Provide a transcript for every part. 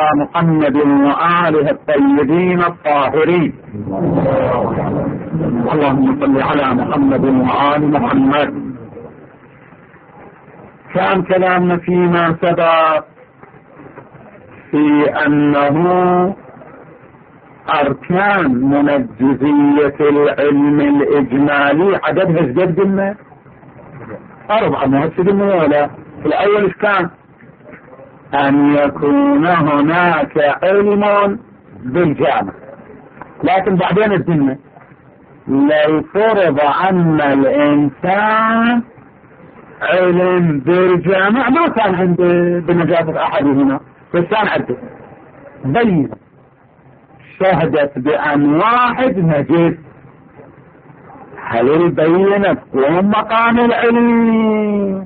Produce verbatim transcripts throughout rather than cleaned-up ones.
محمد وآله الطيبين الطاهرين. اللهم صل على محمد وآل محمد. كان كلامنا فيما سبق في أنه أركان منجزية العلم الإجمالي عددها ازداد قلنا أربعة، ما قلنا ولا في الأول إيش كان؟ أن يكون هناك علم بالجامع، لكن بعدين الدنيا لو فرض أن الإنسان علم بالجامع ما كان عنده بنجاسة أحد هنا، بس كان عنده بين شهدت بأن واحد نجس. هل البينة تقوم مقام العلم؟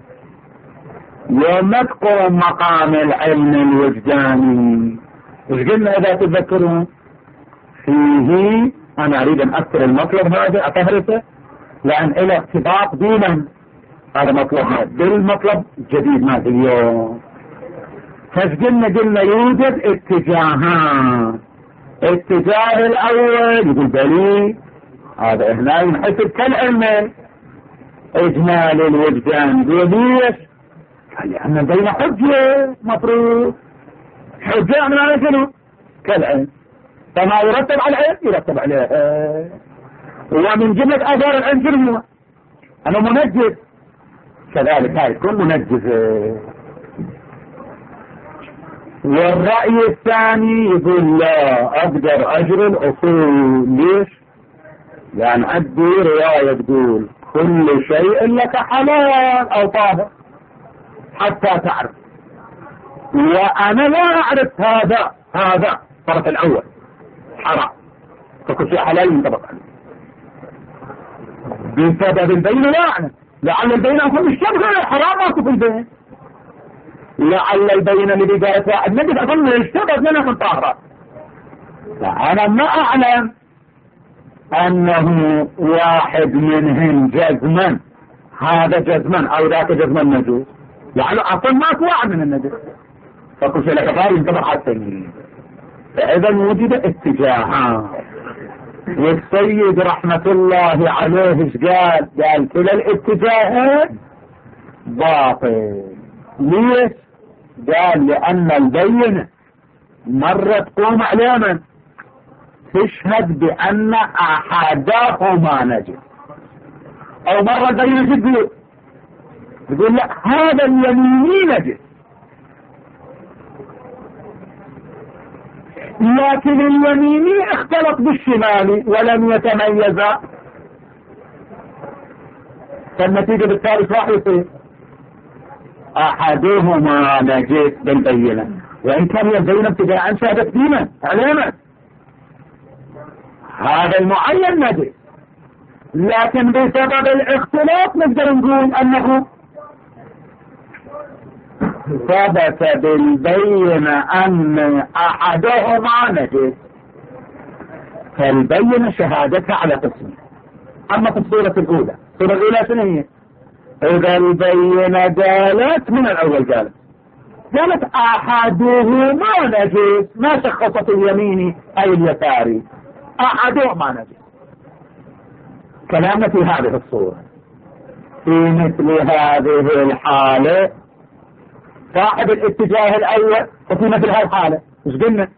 يوم تقوم مقام العلم الوجداني. وش قلنا إذا تذكرون فيه؟ أنا أريد أن أذكر المطلب هذا أطهرته لأن إلى ارتباط دينا. هذا مطلب بالمطلب جديد ما في اليوم. فقلنا قلنا يوجد اتجاهان. اتجاه الأول يقول بلي هذا هنا ينحسب كالعلم إجمال الوجدان. ليش؟ لأن بين حجة مفروض حجة من على شنو؟ كالعلم، فما يرتب على العلم يرتب عليه. ومن جملة آثار العلم شنو؟ أنا منجز، كذلك هاي تكون منجزة. والرأي الثاني يقول لا أقدر أجر الأصول. ليش؟ لأن عندي رواية تقول كل شيء لك حلال أو طاهر حتى تعرف، وأنا لا أعرف هذا. هذا الطرف الأول حرام، فكل شيء حلال ينطبق عليه بسبب البين. لا أعلم، لعل البين أكون الشبه حرام أكون في البين، لعل البين اللي بقالت واحد نجد أظن الشبه منها من طاهرات. أنا ما أعلم أنه واحد منهم جزما هذا جزما أو ذاك جزما نجوز، لعل أصلا ماك واحد من النجس، فكل شيء لك فاري ينطبق على التنين. فإذا وجد اتجاهان. والسيد رحمة الله عليه ايش قال؟ قال كلا الاتجاهات باطل. ليش؟ قال لأن البينة مرة تقوم على من تشهد بأن أحدهما نجس، أو مرة البينة تقول تقول لا هذا اليميني نجس، لكن اليميني اختلط بالشمالي ولم يتميزا، فالنتيجة بالتالي راح يصير أحدهما نجس بالبينة، وإن كان البينة ابتداء شهدت دينا علما هذا المعين نجس، لكن بسبب الاختلاط نقدر نقول أنه ثبت بالبينة أن أحدهما نجس. فالبينة شهادتها على قسم. أما في الصورة الأولى، الصورة الأولى شنو هي؟ إذا البينة قالت من الأول قالت قالت أحدهما نجس، ما شخصت اليميني أي اليساري، أحدهما نجس. كلامنا في هذه الصورة. في مثل هذه الحالة صاحب الاتجاه الأول وفي مثل هذه الحالة ايش قلنا؟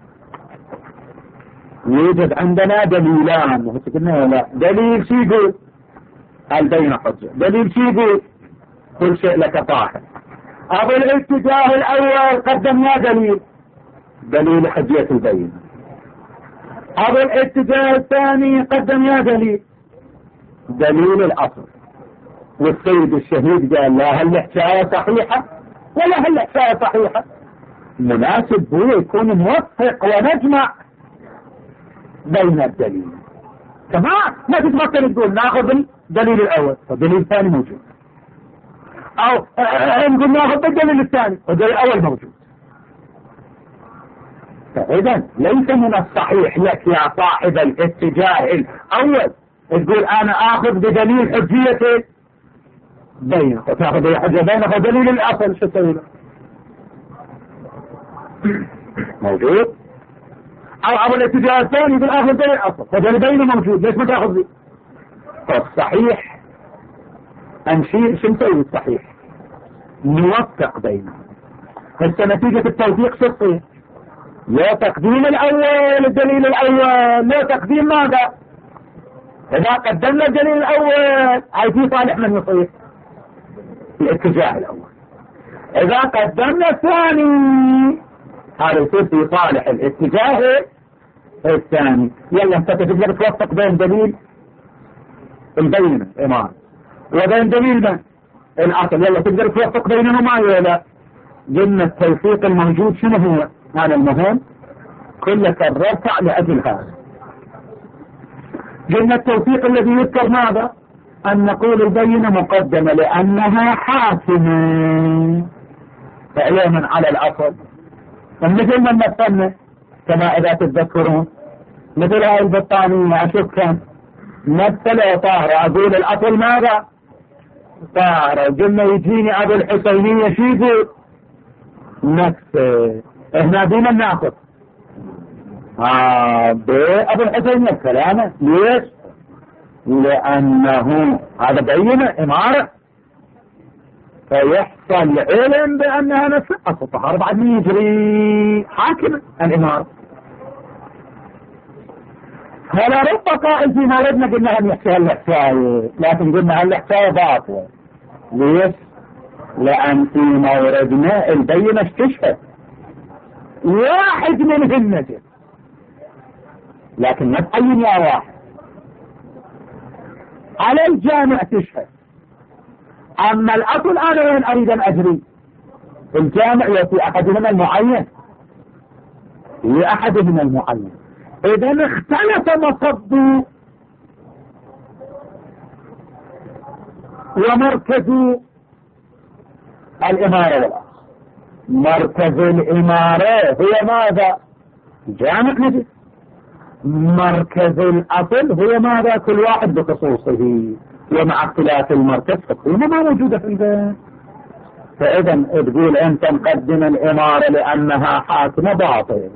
يوجد عندنا دليلان، وقلت قلنا لا دليل شي يقول البين حجة، دليل شي يقول كل شيء لك طاهر. أبو الاتجاه الأول قدم يا دليل دليل حجية البين، أبو الاتجاه الثاني قدم يا دليل دليل الأصل. والسيد الشهيد قال لا هل الحكاية صحيحة ولا هل الحكاية صحيحة، مناسب هو يكون موفق ونجمع بين الدليل. تمام، ما تتمثل تقول ناخذ الدليل الأول والدليل الثاني موجود، أو نقول ناخذ الدليل الثاني والدليل الأول موجود. فإذا ليس من الصحيح لك يا صاحب الاتجاه الأول تقول أنا آخذ بدليل حجية بين، وتأخذ حجة بين ودليل الأصل شو تسوي له؟ موجود. او او الاتجاه الثاني بالاخر دليل اصل، فدليل بينه موجود، ليش ما تاخذ لي؟ طب صحيح انشيء شو نسوي الصحيح؟ نوفق بينهم. هسه نتيجة التوفيق شو تصير؟ لا تقديم الاول الدليل الاول، لا تقديم ماذا؟ اذا قدمنا الدليل الاول هاي في صالح من يصير؟ الاتجاه الاول. اذا قدمنا الثاني هذا يصير في صالح الاتجاه الثاني. يلا انت تقدر توفق بين دليل البينة امام وبين دليل من الاصل، يلا تقدر توفق بينهما ولا؟ قلنا التوفيق الموجود شنو هو؟ هذا المهم كل كررت لاجل هذا. قلنا التوفيق الذي يذكر ماذا؟ ان نقول البينة مقدمة لانها حاكمة فعليا على الاصل، مثل ما مثلنا كما اذا تتذكرون مثل هاي البطانية اشوف كم مثل طاهرة، اقول الاصل ماذا؟ طاهرة. قلنا يجيني ابو الحسينية شو يقول؟ نفسه. هنا دينا ناخذ آه بأبو الحسينية كلامه. ليش؟ لأنه هذا بينة إمارة فيحصل علم بأنها نفس أصل الطهارة بعد ما يجري حاكم الإمارة. هلا رب قائل في موردنا قلنا هم يحكي هالحكاية، لكن قلنا هالحكاية باطلة. ليش؟ لأن في موردنا البينة استشهد واحد منهم نجد، لكن ما تعين يا واحد على الجامع تشهد. أما الأصل أنا وين أريد أن أجري؟ الجامع يأتي أحدهما المعين لأحدهما المعين. إذا اختلف مصب ومركز الإمارة والأصل. مركز الإمارة هو ماذا؟ جامع نجد. مركز الأصل هو ماذا؟ كل واحد بخصوصه، ومع اختلاف المركز حكومة ما موجودة في البيت. فإذا تقول أنت مقدم الإمارة لأنها حاكمة باطل.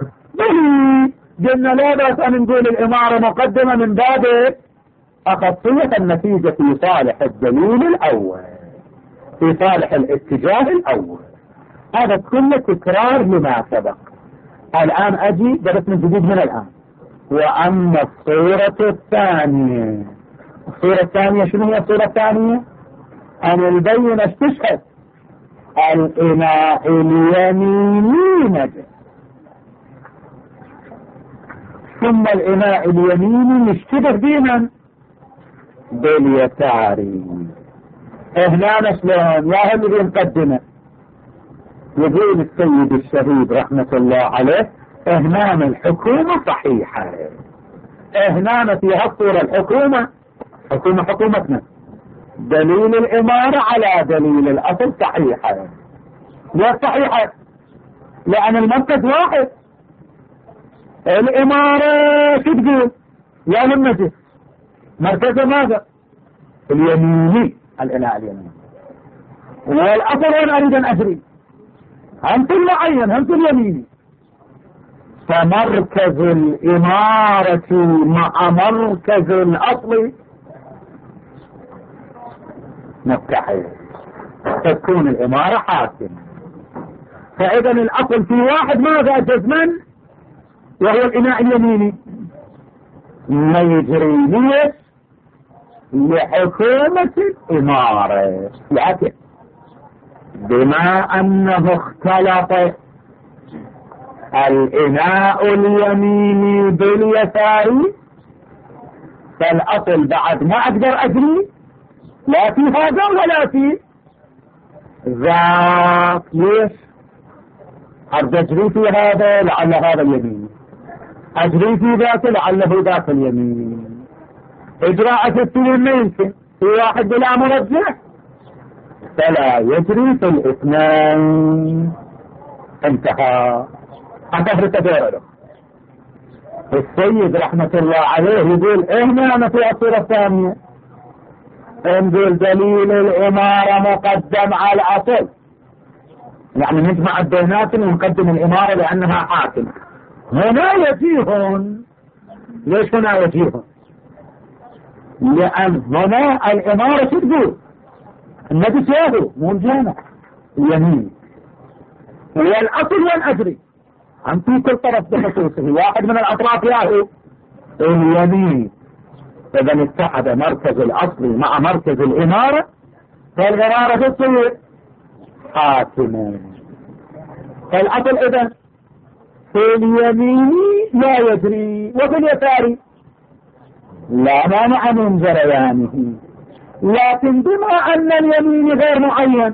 قلنا لا بأس أن نقول الإمارة مقدمة من باب أخصية النتيجة في صالح الدليل الأول، في صالح الاتجاه الأول. هذا كله تكرار لما سبق. الآن أجي درس من جديد من الآن. وأما الصورة الثانية، الصورة الثانية شنو هي الصورة الثانية؟ أن البينة استشهد الإناء اليميني نجس، ثم الإناء اليميني يشتبه بمن؟ باليساري. هنا شلون؟ يا هم اللي مقدمه. يقول السيد الشهيد رحمة الله عليه اهنام الحكومة صحيحة. اهنام في هالصورة الحكومة حكومة حكومتنا دليل الإمارة على دليل الأصل صحيحة. ليش صحيحة؟ لأن المركز واحد. الإمارة شو تقول؟ يا همجي مركزه ماذا؟ اليميني، الإناء اليميني. والأصل وين أريد أن أجري؟ هم في المعين، هم في اليميني. فمركز الإمارة مع مركز الأصل متحد، تكون الإمارة حاكمة. فإذا الأصل في واحد ماذا جزما؟ وهو الإناء اليميني. ما يجري ليش؟ لحكومة الإمارة. لكن بما أنه اختلط الإناء اليميني باليساري فالأصل بعد ما أقدر أجري لا في هذا ولا في ذاك. ليش؟ أرجع أجري في هذا لعل هذا اليمين، أجري في ذاك لعله ذاك اليمين. إجراء التسليم ما يمكن في واحد بلا مرجح، فلا يجري في الاثنين. انتهى. أتفرق تدوره. السيد رحمة الله عليه يقول هنا أنا في الصورة الثانية نقول دليل الإمارة مقدم على الأصل يعني نجمع البينات ونقدم الإمارة لأنها حاكمة. هنا يجيهم. ليش هنا يجيهم؟ لأن هنا الإمارة تقول النجس ياهو مو الجامع اليمين، والأصل والأجري عن في كل طرف بخصوصه، واحد من الأطراف ياهو اليمين. إذا اتحد مركز الأصل مع مركز الإمارة، فالإمارة تصير حاكمة. فالأصل إذا في اليمين لا يجري، وفي اليسار لا مانع من جريانه، لكن بما أن اليمين غير معين،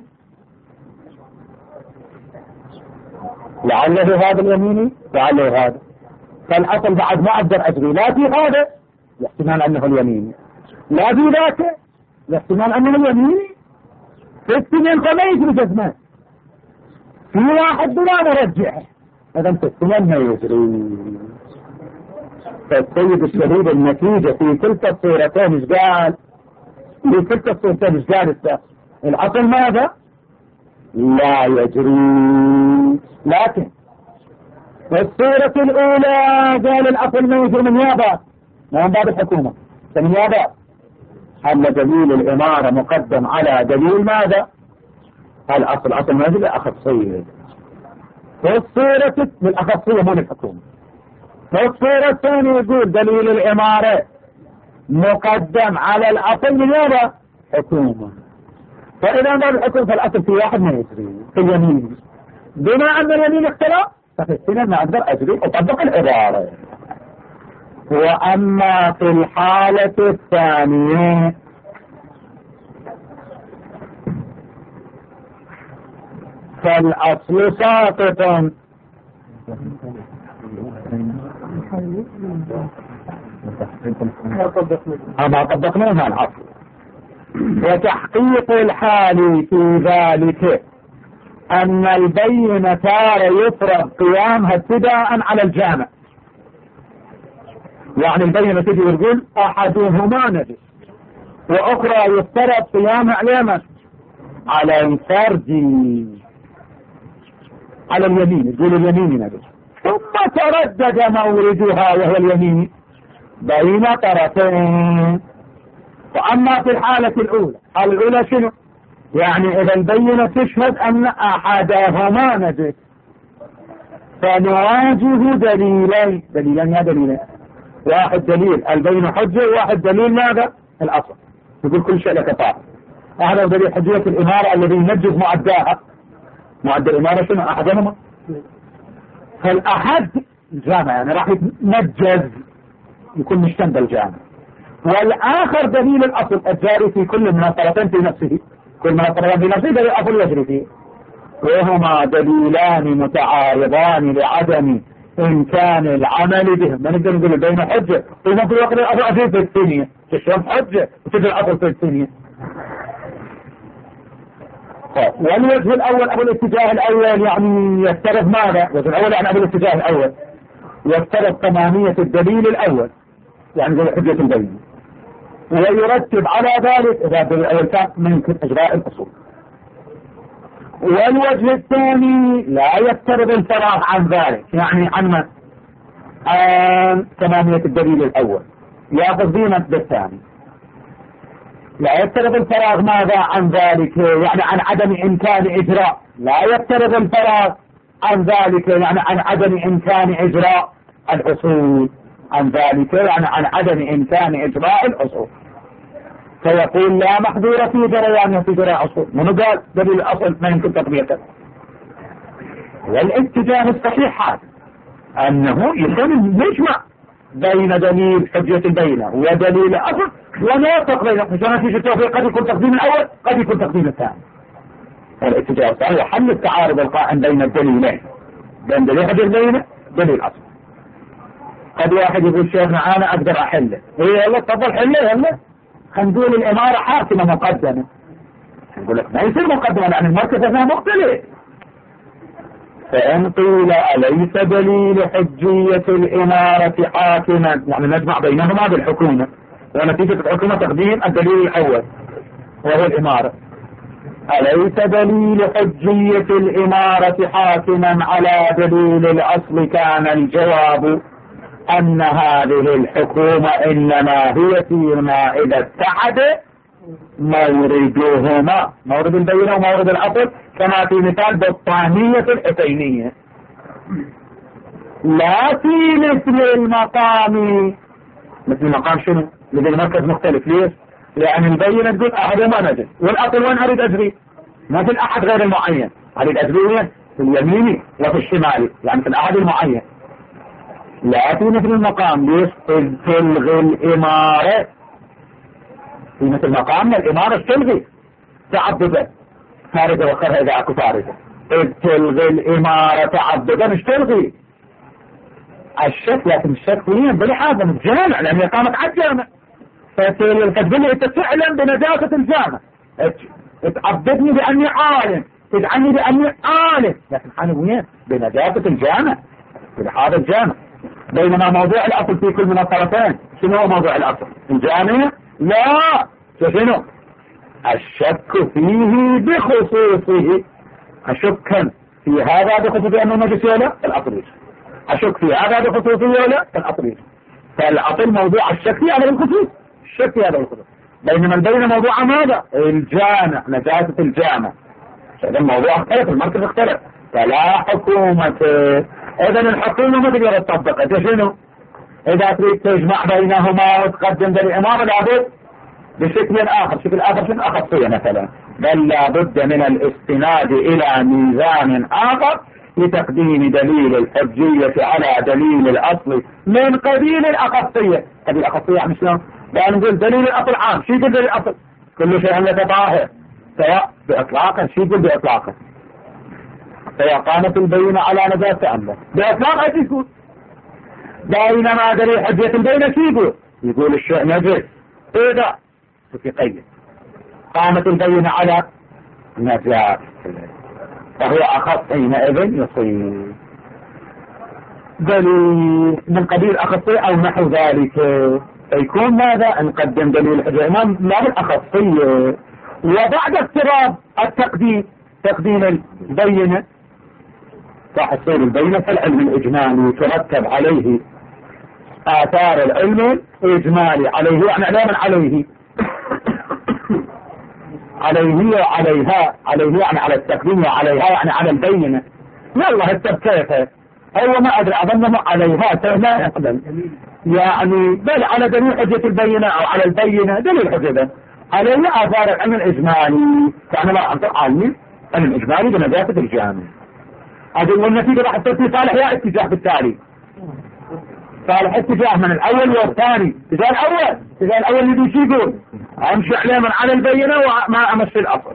لعله هذا اليمين لعله هذا، فالأصل بعد ما أقدر أجري لا في هذا يحتمال أنه اليمين، لا في ذاك يحتمال أنه اليمين، في السنين فما يجري جزمان، في واحد بلا مرجع، إذا في السنين ما يجري. فالسيد الشهيد النتيجة في كلتا الصورتين ايش قال؟ في كلتا الصورتين ايش قال؟ الأصل ماذا؟ لا يجري. لكن في الصورة الأولى قال الأصل ما يجري من يابا، ما من باب الحكومة، من يابا أن دليل الإمارة مقدم على دليل ماذا؟ الأصل أصل ما يجري أخصية. في الصورة الأخصية مو الحكومة. في الصورة الثانية يقول دليل الإمارة مقدم على الأصل من يابا حكومة. فإذا ما الحكم فالأصل في واحد ما يجري في اليمين، بما أن اليمين اختلف ففي السنة ما أقدر أجري أطبق العبارة. وأما في الحالة الثانية فالأصل ساقط. ما طبقناها الأصل. وتحقيق الحال في ذلك أن البينة تارة يفرض قيامها ابتداء على الجامع، يعني البينة تجي وتقول أحدهما نجس، وأخرى يفترض قيامها على على الفرد على اليمين، تقول اليمين نجس، ثم تردد موردها وهو اليمين بين طرفين. وأما في الحالة الأولى، الحالة الأولى شنو؟ يعني إذا البينة تشهد أن أحدهما نجس، فنواجه دليلين. دليلين يا دليلين، واحد دليل البينة حجة، وواحد دليل ماذا؟ الأصل. يقول كل شيء لك طاعة. هذا دليل حجية الإمارة الذي ينجز معداها. معد الإمارة شنو؟ أحدهما. فالأحد الجامع يعني راح يتنجز، يكون مشتمل الجامع. والآخر دليل الأصل الجاري في كل من الطرفين في نفسه، كل من الطرفين في نفسه دليل الأصل يجري فيه، وهما دليلان متعارضان لعدم إمكان العمل بهم. ما نقدر نقول بين حجة وما في الوقت الأصل في الثانية تشرب حجة وتجي الأصل في الثانية. والوجه الأول أبو الاتجاه الأول يعني يفترض ماذا؟ الوجه الأول يعني أبو الاتجاه الأول يفترض تمامية الدليل الأول، يعني زي حجة البينة، ويرتب على ذلك إذا الدليل الأول كان ممكن إجراء الأصول. والوجه الثاني لا يفترض الفراغ عن ذلك، يعني عن عن تمامية الدليل الأول يأخذ دينا بالثاني. لا يفترض الفراغ ماذا عن ذلك؟ يعني عن عدم إمكان إجراء. لا يفترض الفراغ عن ذلك يعني عن عدم إمكان إجراء الأصول. عن ذلك يعني عن عدم إمكان إجراء الأصول. فيقول لا محظور في جريانه في جراء أصول. من قال دليل الأصل ما يمكن تطبيقه. والاتجاه الصحيح هذا أنه يكون يجمع بين دليل حجة البينة ودليل الأصل ونوافق بينهم، عشان نتيجة التوفيق قد يكون تقديم الأول قد يكون تقديم الثاني. والاتجاه الصحيح حل التعارض القائم بين الدليلين، بين دليل حجة البينة ودليل الأصل. قد واحد يقول شيخنا أنا أقدر أحله، إيه يلا تفضل حله يلا. خنقول الإمارة حاكمة مقدمة، نقول لك ما يصير مقدمة لأن المركز هنا مختلف. فإن قيل أليس دليل حجية الإمارة حاكما، يعني نجمع بينهما بالحكومة، ونتيجة الحكومة تقديم الدليل الأول وهو الإمارة. أليس دليل حجية الإمارة حاكما على دليل الأصل؟ كان الجواب أن هذه الحكومة إنما هي فيما إذا اتحد موردهما، مورد البينة ومورد الأصل، كما في مثال بالطانية الحسينية، لا في مثل المقام. مثل المقام شنو؟ لذي المركز مختلف. ليش؟ لأن البينة تقول أحدهما نجس، والأصل وين أريد أجري؟ ما في الأحد غير المعين، أريد أجري في اليمين وفي الشمال، يعني في الأحد المعين. لا في مثل المقام. ليش؟ إذ تلغي الإمارة. في مثل المقام الإمارة تلغي تعبدا فارغة وخرها إذا أكو فارغة. إذ تلغي الإمارة تعبدا مش تلغي الشك، لكن الشك فيه بلحاظة الجامع، لأن قامت على الجامع. فتقول لي أنت تعلم بنجاسة الجامع، تعبدني بأني عالم، تدعني بأني عالم، لكن أنا وين؟ بنجاسة الجامع، بلحاظة الجامع. بينما موضوع الأصل في كل من الطرفين. شنو هو موضوع الأصل؟ الجامع؟ لا، شنو؟ الشك فيه بخصوصه. أشك في هذا بخصوصه أنه نجس ولا؟ الأصل يجب. أشك في هذا بخصوصه ولا؟ الأصل يجب. فالأصل موضوع الشك في هذا الخصوص، الشك في هذا الخصوص. بينما البين موضوع ماذا؟ الجامع، نجاسة الجامع. هذا الموضوع اختلف، المركز اختلف. فلا حكومة. إذا الحكومة ما تقدر تطبق. شنو؟ إذا تريد تجمع بينهما وتقدم بالإمارة لابد بشكل آخر. شكل آخر شنو؟ أخصية مثلا. بل لابد من الاستناد إلى ميزان آخر لتقديم دليل الحجية على دليل الأصل من قبيل الأخصية. قبيل الأخصية يعني شلون؟ لأن نقول دليل الأصل عام. شو يقول دليل الأصل؟ كل شيء يتظاهر سواء بإطلاقا. شو يقول بإطلاقا؟ سواء قامت البينة على نجاسة أم لا. بإطلاق ايش يقول؟ بينما دليل حجية البينة شو يقول؟ يقول الشيء نجس. إذا في قيد قامت البينة على نجاسة فهو أخص حينئذ يصير دليل من قبيل أخصية أو نحو ذلك. فيكون ماذا؟ نقدم دليل الحجية ما بالأخصية. وبعد افتراض التقديم تقديم البينة راح تصير البينة فالعلم الإجمالي يترتب عليه آثار العلم الإجمالي عليه، يعني علما عليه عليه وعليها. عليه يعني على التقديم وعليها يعني على البينة. يلا هالتب كيف هو ما أدري أظنه عليها لا يقدم يعني بل على دليل حجة البينة أو على البينة دليل حجة عليه آثار العلم الإجمالي. فأنا لا أنظر علمي العلم الإجمالي بنجاسة الجامع. أجل والنتيجة راح تصير صالح يا اتجاه بالتالي. صالح اتجاه من الأول والثاني. اتجاه الأول اتجاه الأول اللي شو يقول؟ أمشي عليما على البينة وما أمشي الأصل.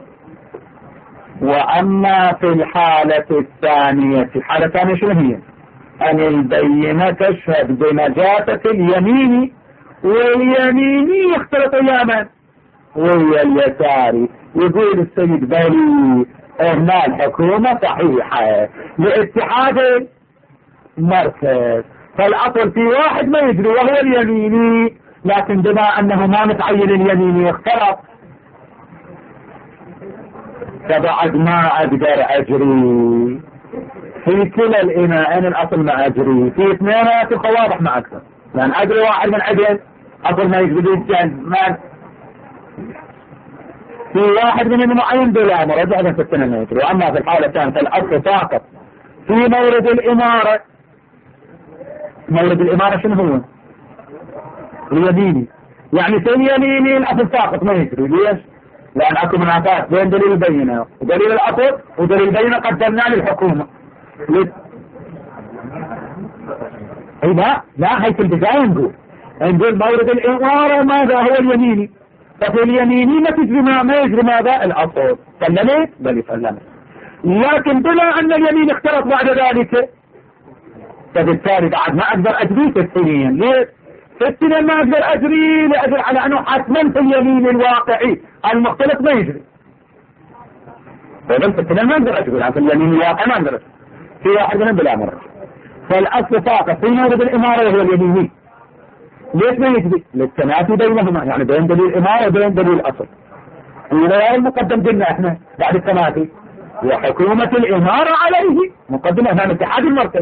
وأما في الحالة الثانية، في الحالة الثانية شنو هي؟ أن البينة تشهد بنجاسة اليمين واليمين يختلط ياما وهي اليساري. يقول السيد بالي هنا الحكومة صحيحة لاتحاد المركز، فالأصل في واحد ما يجري وهو اليميني، لكن بما أنه ما متعين اليميني اختلط فبعد ما أقدر أجري في كلا الإناءين. الأصل ما أجري في اثنين واضح ما أكثر، لأن أجري واحد من عدل أصل ما يجري الجن ما في واحد من المعين بلا مرجع في السنة ما يجري. وأما في الحالة الثانية فالأصل فاقط في مورد الإمارة. مورد الإمارة شنو هو؟ اليميني، يعني في اليميني الأصل ساقط ما يجري. ليش؟ لأن أكو منافات بين دليل البينة ودليل الأصل، ودليل البينة قدمناه للحكومة. ليه؟ اي لا لا هي في البداية نقول نقول مورد الإمارة ماذا هو اليميني، ففي اليميني ما تجري ما يجري ماذا؟ الأصل. سلمت؟ بل سلمت، لكن بلا أن اليمين اختلط بعد ذلك فبالتالي بعد ما أقدر أجري في السنين. ليه؟ في السنين ما أقدر أجري لأجل على أنه حتما في اليمين الواقعي المختلط ما يجري. فبالتالي في السنين ما أقدر أجري، لكن في اليمين الواقعي ما أقدر أجري في واحد منهم بلا مرة. فالأصل فاقط في مورد الإمارة وهو اليميني. ليش ما يجري؟ للتنافي بينهما، يعني بين دليل الإمارة وبين دليل الأصل. إلى المقدم قلنا احنا بعد التماثي وحكومة الإمارة عليه مقدمة أمام اتحاد المركز.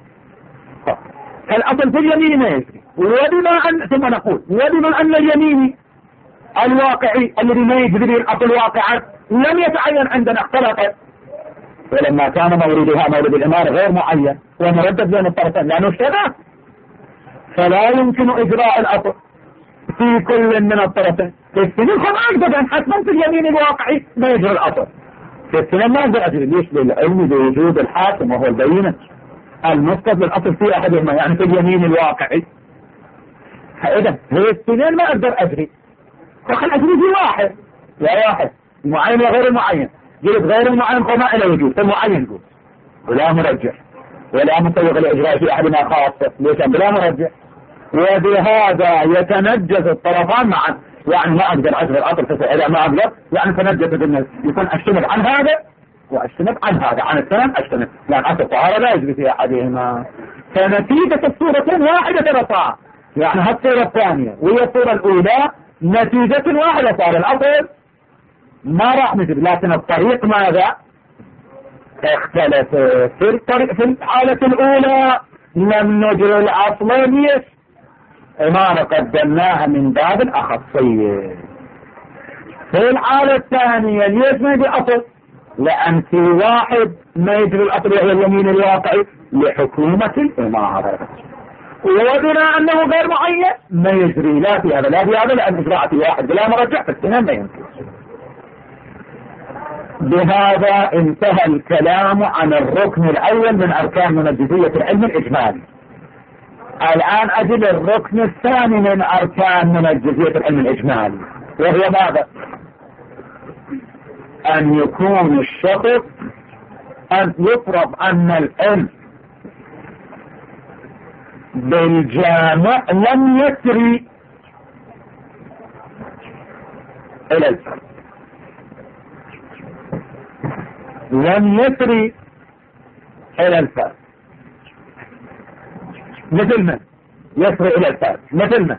الأصل في اليمين ما يجري، وبما أن ثم نقول وبما أن اليمين الواقعي الذي ما يجري به الأصل واقعا لم يتعين عندنا اختلطت، ولما كان موردها مورد الإمارة غير معين ومردد بين الطرفين لأنه اشتبه، فلا يمكن إجراء الأصل في كل من الطرفين. في السنين خمسة حتما في اليمين الواقعي ما يجري الأصل، في السنين ما يقدر أجري. ليش؟ للعلم بوجود الحاكم وهو البينة المسقط للأصل في أحدهما، يعني في اليمين الواقعي. فإذا هي السنين ما أقدر أجري، فخل أجري في واحد يا واحد معين وغير المعين. جلد غير المعين فما إلى وجود، فالمعين يقول ولا مرجح ولا مسوغ لإجراء في أحدنا خاصة. ليش؟ بلا مرجح. وبهذا يتنجز الطرفان معا، يعني ما أقدر أجري الأصل إذا ما أقدر، يعني تنجز بالنسبة يكون أجتنب عن هذا وأجتنب عن هذا، عن السنة أجتنب، لأن أصل الطهارة لا يجري في أحدهما. فنتيجة الصورتين واحدة رفع، يعني هالصورة الثانية وهي الصورة الأولى نتيجة واحدة صار الأصل ما راح نجري، لكن الطريق ماذا؟ اختلف. في الطريق في الحالة الأولى لم نجري الأصل ليش؟ إمارة قدمناها من باب الأخصية. في الحالة الثانية ليش ما يجري الأصل؟ لأن في واحد ما يجري الأصل وهو اليمين الواقعي لحكومة الإمارة، وبما أنه غير معين ما يجري لا في هذا لا في هذا، لأن إجراء في واحد بلا مرجع في السنين ما يمكن. بهذا انتهى الكلام عن الركن الأول من أركان منجزية العلم الإجمالي. الآن أجل الركن الثاني من أركان منجزية العلم الإجمالي، وهي ماذا؟ أن يكون الشخص أن يفرض أن العلم بالجامع لم يسري إلى الفرد، لم يسري إلى الفرد. مثل من يسري إلى الفرد؟ مثل من؟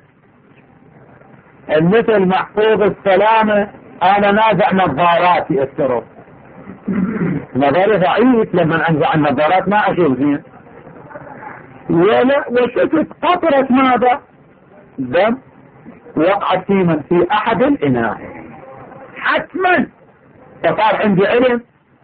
المثل محفوظ السلامة أنا نازع نظاراتي يسره، نظري ضعيف لما أنزع النظارات ما أشوف زين، ولا وشفت قطرة ماذا؟ دم وقعت في من؟ في أحد الإناء، حتما فصار عندي علم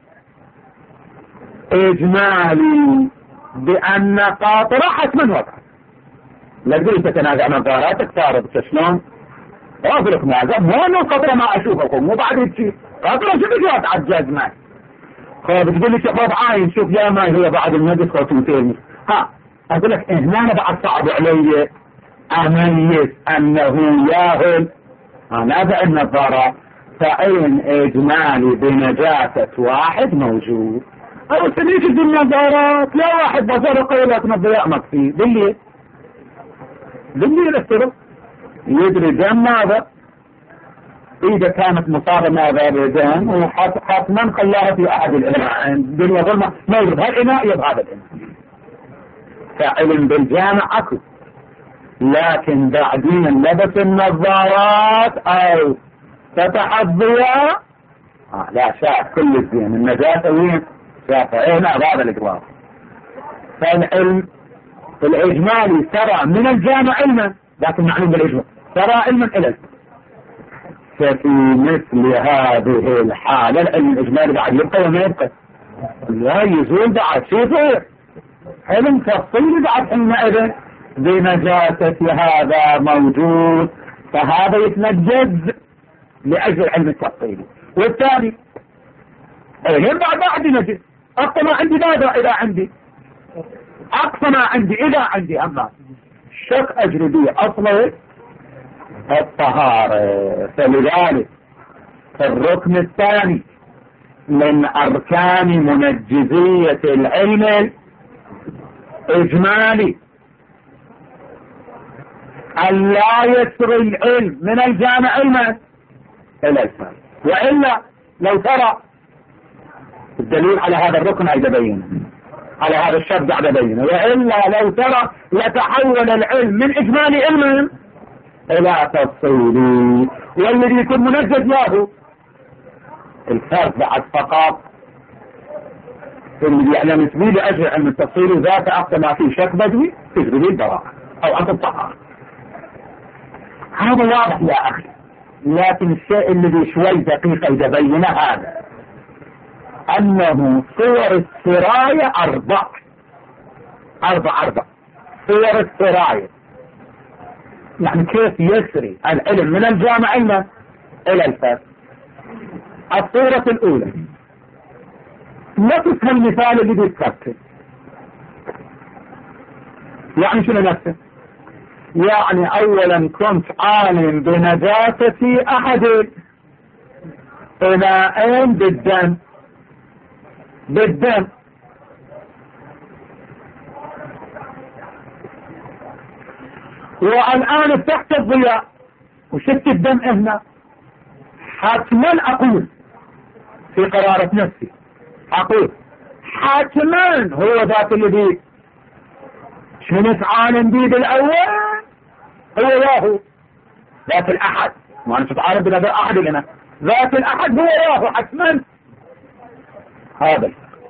إجمالي بأن قاطرة حتما وقعت. لا تقول تتنازع نظاراتك صارت شلون؟ أغلق معزة مو أنه قطرة ما أشوفكم مو بعد يجي قطرة شو بجوات عجاز معي. فبتقول لي شوف عاين شوف يا ما هي بعد النجس خوتين ها أقول لك هنا أنا بعد صعب علي أميز أنه ياهل نازع النظارة، فأين إجمالي بنجاسة واحد موجود. أو سنيش النظارات لا واحد بصر قيلات نظياء مكفي بالليل بالليل السرق يدري دم ماذا إذا كانت مصابة ماذا بدم وحتما خلاها في أحد الإناء الدنيا ظلمة ما يجب هالإناء يجب هذا الإناء. فعلم بالجامع أكو، لكن بعدين لبس النظارات أو فتح الضياء آه لا شاف كل الزين النجاسة وين شاف هنا هذا الإجراء. فالعلم الإجمالي ترى من الجامع علما، لكن معلوم بالإجمال ترى علما إلى. ففي مثل هذه الحالة العلم الإجمالي بعد يبقى وما يبقى لا يزول بعد شيء علم تفصيل بعد حينئذ بنجاسة هذا موجود، فهذا يتنجز لأجل علم التفصيل. والثاني علم بعد ما عندي نجز أقصى ما عندي ماذا إذا عندي أقصى ما عندي إذا عندي أما شك أجري بي أصله الطهارة. فلذلك الركن الثاني من أركان منجزية العلم الإجمالي أن لا يسري العلم من الجامع علما إلى الفرد، وإلا لو ترى الدليل على هذا الركن أيضا بين على هذا الشرط بعد بينه، وإلا لو ترى يتحول العلم من إجمالي علم إلى تفصيلي، والذي يكون منجز له الفرد بعد فقط اللي يعلم تبيه لأجل علم التفصيل ذات أقصى ما فيه شك بدوي تجربي البراءة أو أنت الطهارة. هذا واضح يا أخي، لكن الشيء الذي شوي دقيق إذا بينه هذا أنه صور السراية أربع أربع أربع صور السراية. يعني كيف يسري العلم من الجامع إلى الفرد. الصورة الأولى نفس المثال اللي بيتكتب. يعني شنو نفسه؟ يعني أولا كنت عالم بنجاسة أحد إناءين بالدم بالدم والآن تحت الضياء وشفت الدم هنا، حتما أقول في قرارة نفسي أقول حتما هو ذات اللي بيه شنو عالم بيه بالأول هو ياهو ذات الأحد. ما أنا تتعالم بذات الأحد لنا ذات الأحد هو ياهو حتما. هذا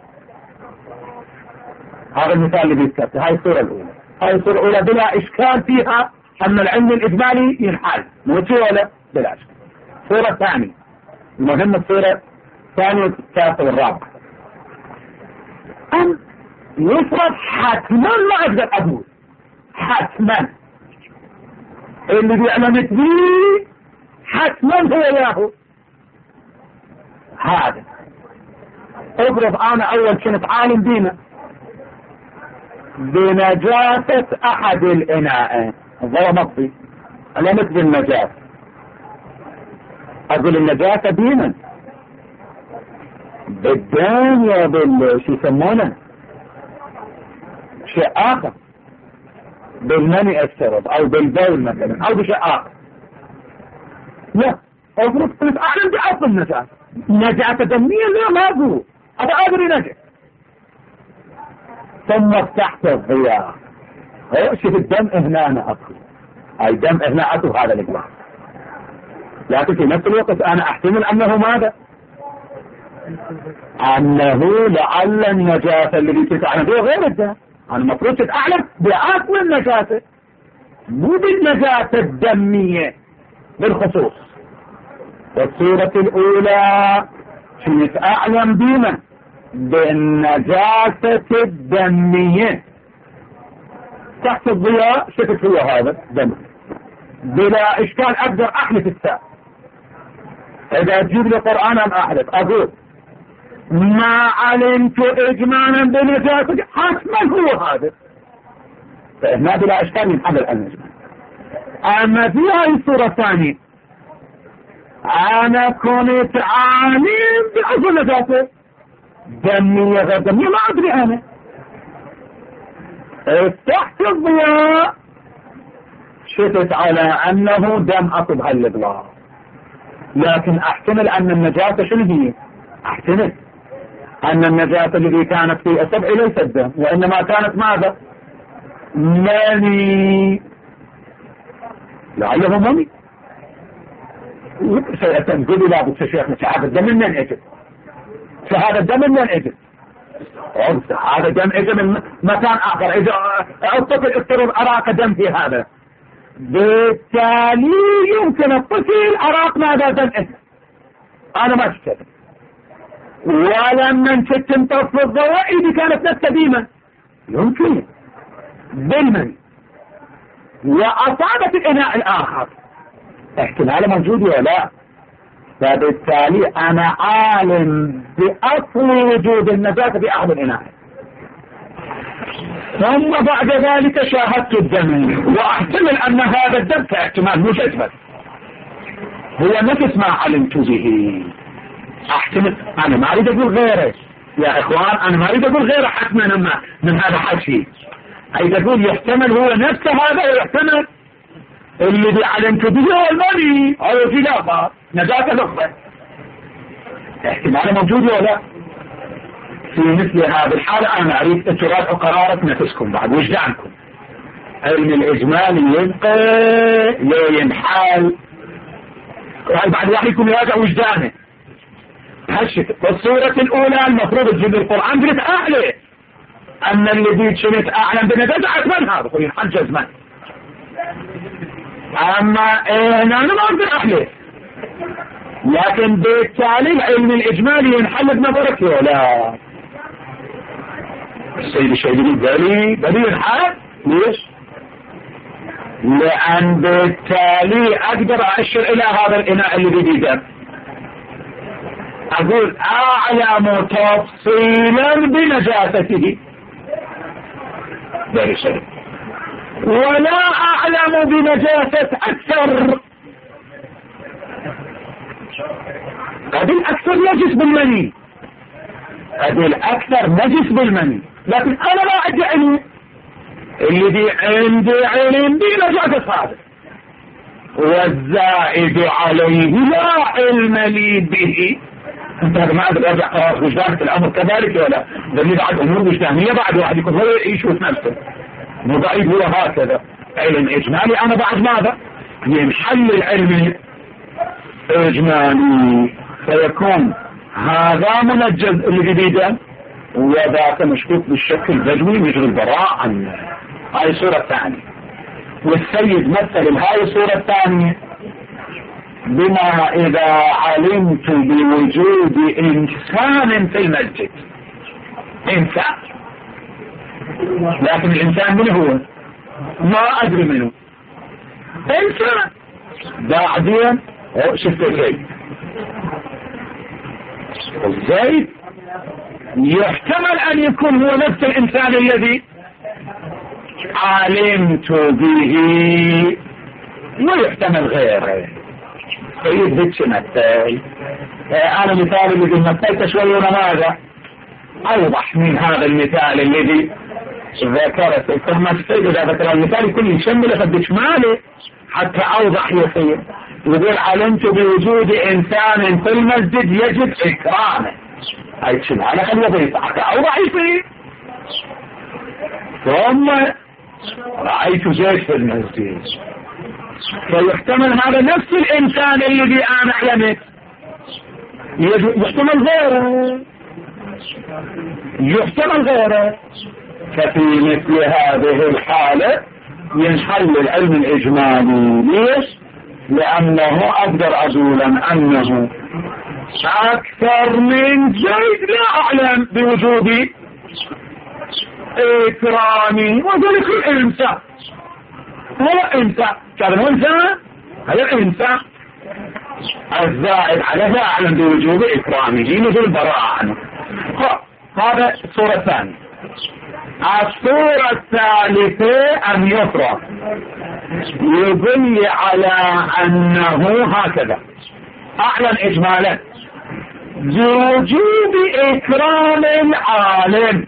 هذا المثال اللي بيتكتب. هاي الصورة الأولى. هاي الصورة الأولى بلا إشكال فيها أن العلم الإجمالي ينحل مو ولا بلا إشكال. الصورة الثانية المهمة الصورة الثانية والثالثة والرابعة أن يفرض حتما ما أقدر أقول حتما اللي بيعلمت بيه حتما هو ياهو. هذا افرض أنا أول كنت عالم بينا بنجاسة أحد الإناء ظلمت بي علمت بالنجاسة، أقول النجاسة بينا بالدم يا بال شو يسمونه شيء آخر بالمني الشرب أو بالبول مثلا أو بشيء آخر. لا افرض كنت أعلم بأصل النجاسة نجاسة دمية لا ما أقول أبا أدري نجاسة ثم تحت الضياء شوف الدم هنا أنا أدخل أي دم هنا أدخل هذا الإجراء، لكن في نفس الوقت أنا أحتمل أنه ماذا؟ أنه لعل النجاسة اللي تتعلم بها غير الدم. أنا المفروض تتعلم بأصل النجاسة مو بالنجاسة الدمية بالخصوص. والصورة الأولى شو أعلم بما بالنجاسة الدمية تحت الضياء شفت هو هذا دم بلا إشكال أقدر أحلف الساعة. إذا تجيب لي قرآن أم أحلف أقول ما علمت إجمالا بنجاسة حتما هو هذا، فإحنا بلا إشكال من حبل النجم. أما في هذه الصورة الثانية أنا كنت عالم بأصل نجاسة دمية غير دمية ما أدري أنا تحت الضياء شفت على أنه دم أصب هالإضلاع، لكن أحتمل أن النجاسة شنو هي؟ أحتمل أن النجاسة التي كانت في أصبع ليست دم وإنما كانت ماذا؟ مني لعله مني. سيتنقل لا بد شيخنا شهادة دم من أجل شهادة دم من أجل هذا دم اجى من مكان اخر اجى الطفل افترض اراك دم في هذا بالتالي يمكن الطفل اراك ماذا دم اجى انا ما شفت ولما شفت تنطف الضوء دي كانت نفس قديمة يمكن بالمن واصابت الاناء الاخر احتمال موجود ولا لا، فبالتالي أنا عالم بأصل وجود النجاسة في أحد الإناء ثم بعد ذلك شاهدت الدم وأحتمل أن هذا الدم كاحتمال مو بس هو نفس ما علمت به. أحتمل أنا ما أريد أقول غيره يا إخوان، أنا ما أريد أقول غيره حتما من, من هذا الحكي، أريد أقول يحتمل هو نفس هذا ويحتمل اللي بعلمت به هو المني أو خلافه نجاسة الأخرى احتمال موجود ولا. في مثل هذه الحالة أنا أريد أن تراجعوا قرارة نفسكم بعد وجدانكم. علم الإجمالي يبقى لا ينحل بعد واحد يكون يراجع وجدانه هالشكل. والصورة الأولى المفروض تجيب القرآن قلت أعلى أن الذي كنت أعلم بنتزعت من هذا ينحجز من. أما إيه أنا ما أقدر أحلف، لكن بالتالي العلم الإجمالي ينحل بنظرك ولا السيد الشيباني بلي بلي ينحل. ليش؟ لأن بالتالي أقدر أشر إلى هذا الإناء اللي بيده، أقول أعلم تفصيلا بنجاسته بلي شيء، ولا أعلم بنجاسة أكثر. هذه الأكثر نجس بالمني، هذه الأكثر نجس بالمني، لكن أنا لا عندي علم، اللي عندي علم بنجاسة هذا، والزائد عليه لا علم لي به. انت هذا ما أقدر أرجع وجدانك الأمر كذلك ولا ده بعد أمور وجدانية بعد واحد يكون هو يشوف نفسه مو بعيد هو هكذا. علم إجمالي أنا بعد ماذا ينحل العلم إجمالي، فيكون هذا منجز اللي جديدا وذاك مشكوك بالشكل البدوي يجري البراء عنه. هاي الصورة الثانية. والسيد مثل هاي الصورة الثانية بما إذا علمت بوجود إنسان في المسجد، إنسان، لكن الإنسان من هو ما أدري منه، إنسان. بعدين شفت زيد، الزيد يحتمل أن يكون هو نفس الإنسان الذي علمت به، ويحتمل غيره. سيد هيتش مثل أنا مثال الذي مثلت شوي ماذا أوضح من هذا المثال الذي ذكرته. ثم السيد إذا ذكر المثال يكون يشمل فدش ماله حتى أوضح يصير. يقول علمت بوجود إنسان في المسجد يجب إكرامه، هاي شنو على خليه بيطلع حتى أوضح يصير. ثم رأيت زيد في المسجد، فيحتمل هذا نفس الإنسان الذي أنا علمت، يحتمل غيره، يحتمل غيره. ففي مثل هذه الحالة ينحل العلم الإجمالي. ليش؟ لأنه أقدر أقول أنه أكثر من زيد لا أعلم بوجود إكرامي، وذلك الإنسان هو إنسان، كان هو إنسان هذا إنسان الزائد عليه لا أعلم بوجود إكرامه نزل براءة عنه. هذا الصورة الثانية. الصورة الثالثة أن يفرق يدل على أنه هكذا أعلن إجمالا بوجود إكرام العالم.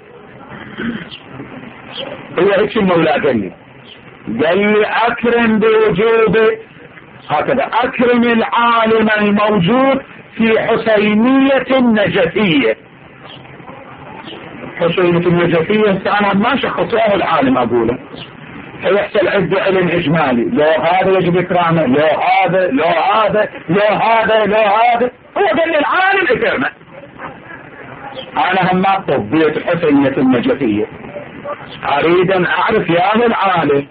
هو هيك المولى قال لي قال لي أكرم بوجود هكذا أكرم العالم الموجود في حسينية النجفية. حسينية النجفية أنا ما شخصوه العالم أقوله، فيحصل عدة علم إجمالي، لو هذا يجب إكرامه، لو هذا لو هذا لو هذا لو هذا. هو قال لي العالم إكرامه. أنا هم ما طبيت حسينية النجفية، أريد أن أعرف يا أهل العالم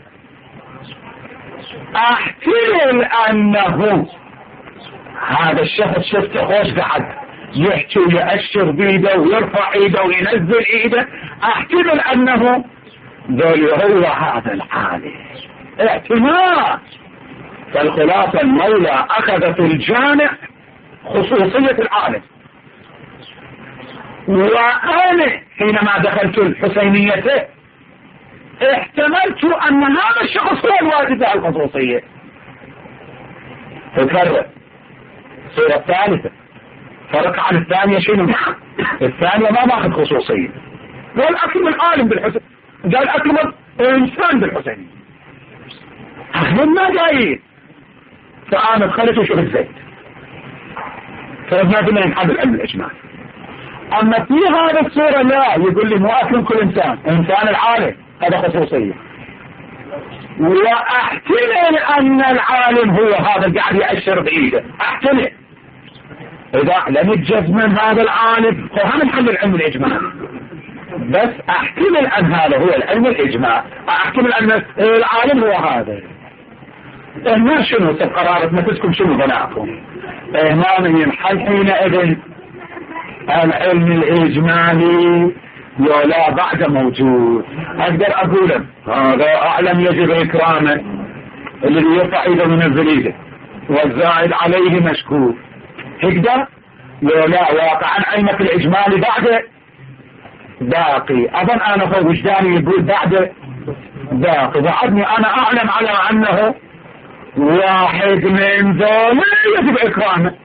احتمل أنه هذا الشخص شفته خوش قعد يحكي ويأشر بيده ويرفع ايده وينزل ايده، احتمل أنه ذول هو هذا العالم احتمال. فالخلاصة المولى أخذ في الجامع خصوصية العالم، وأنا حينما دخلت الحسينية احتملت أن هذا الشخص هو الواجب على الخصوصية. تكرر الصورة الثالثة فرق عن الثانية شنو؟ الثانية ما ماخذ خصوصية، قال أكرم العالم بالحسين، قال أكرم الإنسان بالحسين، أهل ما جايين. فأنا دخلت وشوف الزيت، فما بنا ينحب العلم الإجمالي. أما في هذا الصورة لا، يقول لي مو أكرم كل إنسان، إنسان العالم هذا خصوصية. واحتمل أن العالم هو هذا قاعد يأشر بإيده، احتمل إذا أعلمت جزما هذا العالم فهم الحل العلم الإجمالي، بس أحتمل أن هذا هو العلم الإجمالي، أحتمل أن العالم هو هذا. ما شنو قرارة نفسكم، شنو بناءكم؟ ما ينحل حينئذ العلم الإجمالي ولا بعد موجود. أقدر أقول هذا أعلم يجب إكرامه، الذي يرفع إيده من الزليده والزائد عليه مشكور، هكذا ولا واقعا علمك الإجمالي بعد باقي. أظن أنا فوق وجداني يقول بعد باقي، بعدني أنا أعلم على أنه واحد من ذولا يجب إكرامه،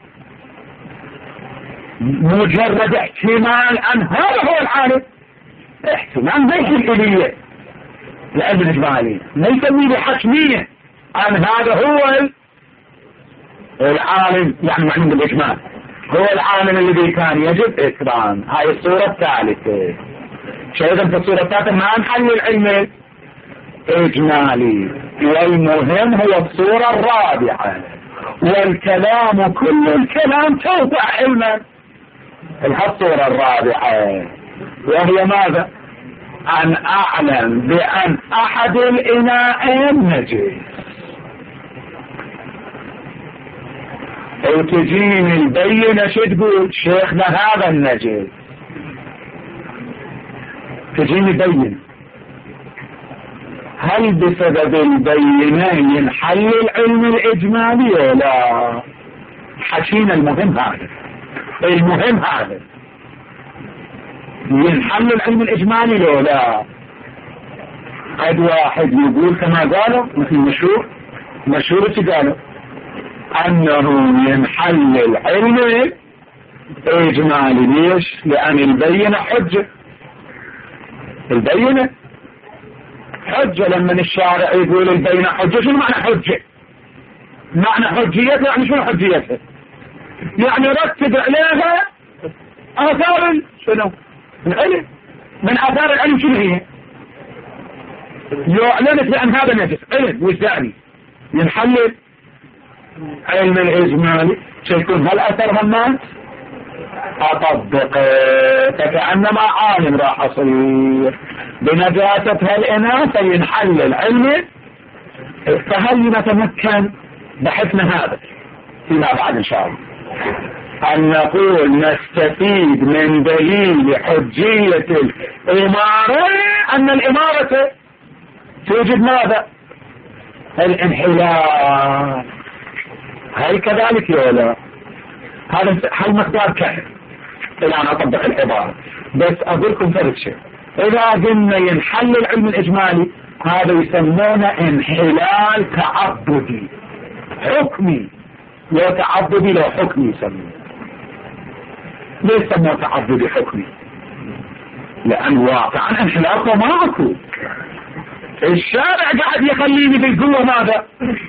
مجرد احتمال أن هذا هو العالم، احتمال ليس الإلية العلم الإجمالي، ما يسميه بحتمية أن هذا هو العالم، يعني معلوم بالإجمال هو العالم الذي كان يجب إكرام. هاي الصورة الثالثة. شايفا في الصورة الثالثة ما نحل العلم الإجمالي، والمهم هو الصورة الرابعة، والكلام كل الكلام توسع علما. الصورة الرابعة وهي ماذا؟ أن أعلم بأن أحد الإناءين نجس، أو تجيني البينة شو تقول؟ شيخنا هذا النجس، تجيني بين، هل بسبب البينة ينحل العلم الإجمالي ولا؟ حكينا المهم هذا، المهم هذا ينحل العلم الإجمالي ولا؟ قد واحد يقول كما قالوا مثل مشهور مشهور شو قالوا؟ أنه ينحل العلم الإجمالي. ليش؟ لأن البينة حجة، البينة حجة. لما الشارع يقول البينة حجة، شنو معنى حجة؟ معنى حجيتها يعني شنو حجيتها؟ يعني رتب عليها آثار شنو؟ العلم. من آثار العلم شنو هي؟ يعلنت بأن هذا نجس، علم وجداني، ينحلل علم الإجمالي سيكون هل أثر همات؟ أطبق فكأنما عالم راح أصير بنجاسة هالإناث ينحل العلم. فهل نتمكن بحثنا هذا فيما بعد إن شاء الله أن نقول نستفيد من دليل حجية الإمارة أن الإمارة توجد ماذا؟ الانحلال. هل كذلك ولا؟ هذا هل مقدار كهر إلى أن أطبق العبارة، بس أقولكم فرق شيء. إذا قلنا ينحل العلم الإجمالي هذا يسمونه انحلال تعبدي حكمي، لو تعبدي لو حكمي يسمونه. ليش سموه تعبدي حكمي؟ لأن واقعا انحلاله ما أكو، الشارع قاعد يخليني بالقوة ماذا؟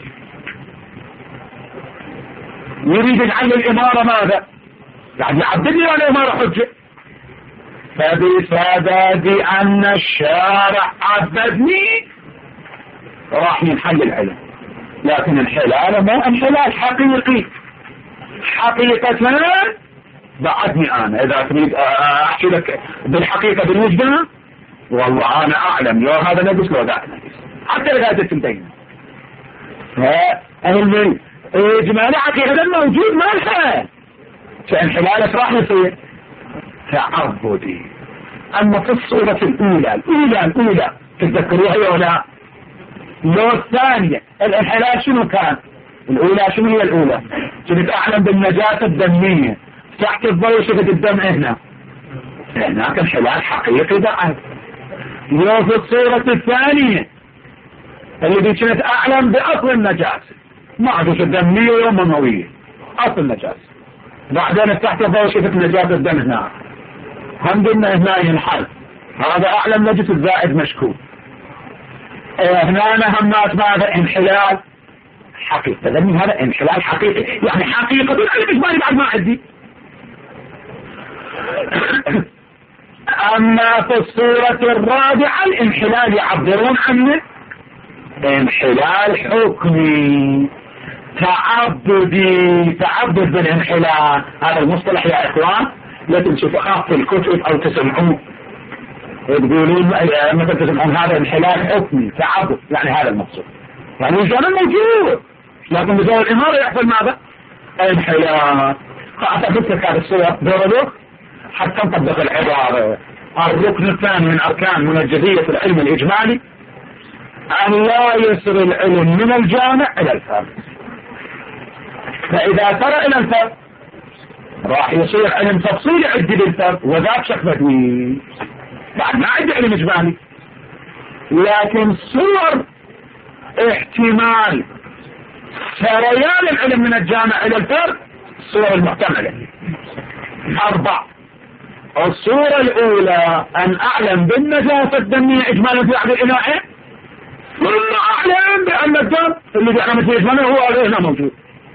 يريد يجعل الإمارة ماذا؟ قاعد يعبدني ولا إمارة حجة؟ فبسبب أن الشارع عبدني راح ينحل العلم. لكن الحلال ما انحلال حقيقي حقيقة بعدني أنا. إذا تريد أحكي لك بالحقيقة بالوجدان والله أنا أعلم لو هذا نجس لو ذاك نجس حتى إذا تنتهي. فأهل إجمالي حقيقة موجود ما الحال فانحلال راح يصير تعبدي. أما في الصورة الأولى الأولى الأولى تتذكروها ولا؟ لو الثانية الانحلال شنو كان؟ الأولى شنو هي الأولى؟ كنت أعلم بالنجاسة الدمية تحت الضوء شفت الدم هنا هناك انحلال حقيقي بعد. لو في الصورة الثانية اللي كنت أعلم بأصل النجاسة ما عدوش الدمية ومنوية أصل النجاسة، بعدين تحت الضوء شفت نجاسة الدم هنا هم قلنا هنا ينحل هذا أعلم نجس الزائد مشكوك. هنا همات ماذا؟ انحلال حقيقي. تدمي هذا انحلال حقيقي يعني حقيقة العلم إجمالي بعد ما عدي. أما في الصورة الرابعة الانحلال يعبرون عنه انحلال حكمي تعبدي، تعبد بالانحلال. هذا المصطلح يا إخوان لا تنشوفوا في الكتب أو تسمعون تقولون مثلا تسمعون هذا انحلال حكمي تعبد، يعني هذا المقصود، يعني الجانب موجود لكن بزاوية الإمارة يحصل ماذا؟ انحلال. فأعتقد لك هذه الصور دورلوك حتى نطبق العبارة. الركن الثاني من أركان منجزية العلم الإجمالي أن لا يصل العلم من الجامع إلى الفرد، فإذا ترى إلى الفرد راح يصير علم تفصيلي عدي للفرد وذاك شك بدوي بعد ما عندي علم إجمالي. لكن صور احتمال سريان العلم من الجامع إلى الفرد الصور المحتملة أربع. الصورة الأولى أن أعلم بالنجاسة الدمية إجمالا في أحد الإناءين، ثم أعلم بأن الدم اللي بيعلم في إجمالا هو هنا موجود.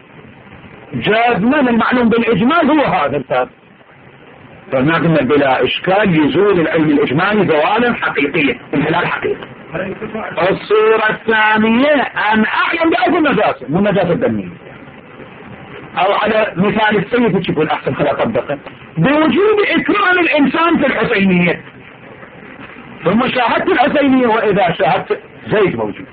جازما المعلوم بالإجمال هو هذا الفرد، فما قلنا بلا إشكال يزول العلم الإجمالي زوالا حقيقيا انحلال حقيقي. الصورة الثانية أن أعلم بأن النجاسة مو النجاسة الدمية، أو على مثال السيد تكون أحسن خلا طبقا بوجود إكرام الإنسان في الحسينية، ثم شاهدت الحسينية وإذا شاهدت زيد موجود.